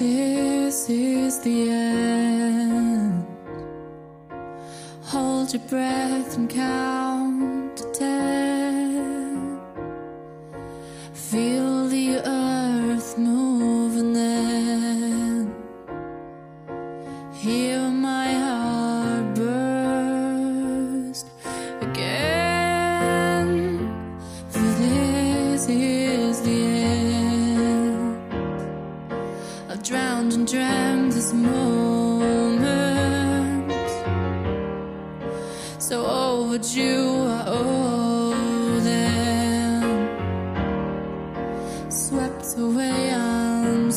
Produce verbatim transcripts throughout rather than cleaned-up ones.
This is the end. Hold your breath and count to ten. Feel the earth move and then hear my heart burst again. For this is the end. I've drowned and dreamt this moment, so overdue I owe them. Swept away, I'm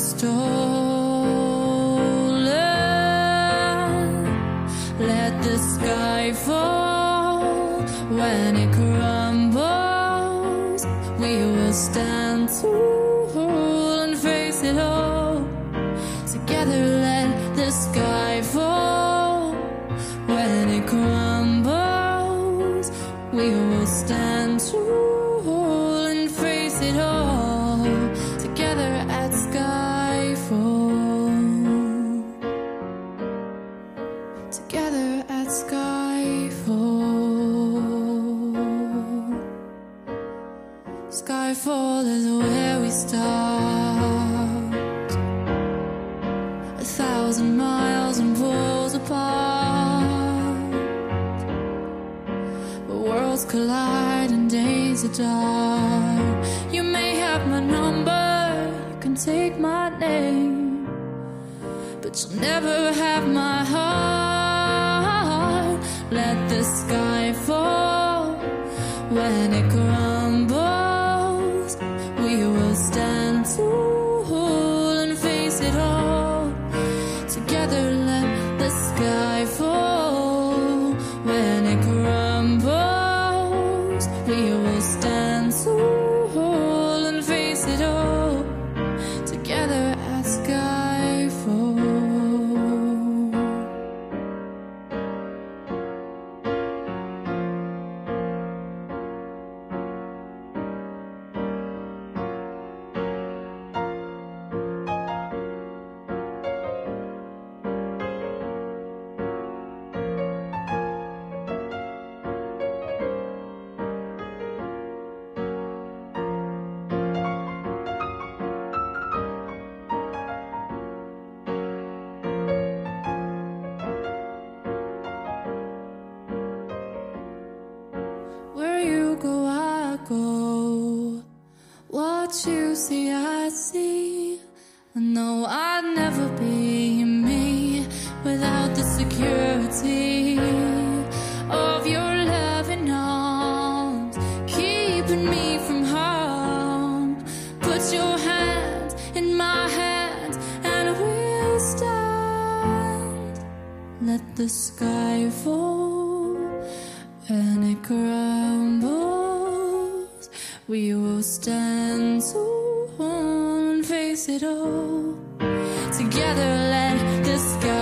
stolen. Let the sky fall. When it crumbles, we will stand tall and face it all. Together let the sky fall. When it crumbles, we will stand tall and face it all. Together at skyfall. Together at skyfall. Skyfall is where we start. A thousand miles and poles apart. The worlds collide and days are dark. You may have my number, you can take my name, but you'll never have my heart. Let the sky fall. When it crumbles, we will stand tall and face it all. Together let the sky fall. When it crumbles, we will stand tall and face it all. Together at skyfall. Where you go, I go. What you see, I see. I know I'd never be me without the security of your loving arms, keeping me from harm. Put your hand in my hand and we'll stand. Let the sky fall. When it crumbles, we will stand tall and face it all. Together let the sky